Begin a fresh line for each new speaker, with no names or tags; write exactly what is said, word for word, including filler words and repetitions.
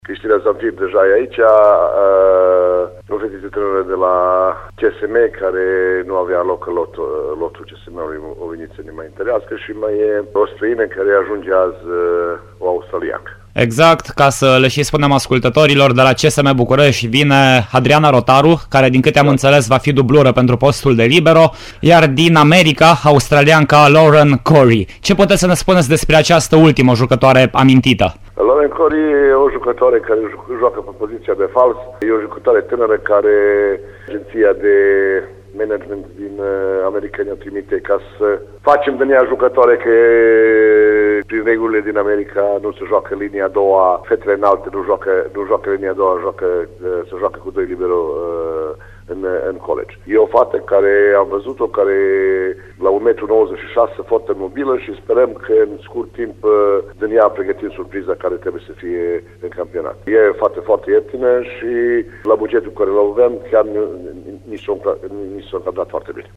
Cristina Zamfir deja e aici, uh, o fetiță tânără de la C S M care nu avea loc în lotul, lotul C S M-ului, o venit să ne mai întărească, și mai e o străină care ajunge azi, uh, o australiancă.
Exact, ca să le și spunem ascultătorilor, de la C S M București vine Adriana Rotaru, care din câte am da. înțeles va fi dublură pentru postul de libero, iar din America, australianca Lauren Corey. Ce puteți să ne spuneți despre această ultimă jucătoare amintită?
Lauren Corey e o jucătoare care joacă pe poziția de fals, e o jucătoare tânără care agenția de management din America ne-o trimite ca să facem din ea jucătoare, că prin regulile din America nu se joacă linia a doua, fetele înalte nu joacă, nu joacă linia a doua, joacă, se joacă cu doi libero în, în college. E o fată care am văzut-o, care la un metru nouăzeci și șase, foarte mobilă, și sperăm că în scurt timp din ea pregătim surpriza care trebuie să fie în campionat. E fată foarte ieftină și la bugetul care l-o avem chiar ni s-a încadrat foarte bine.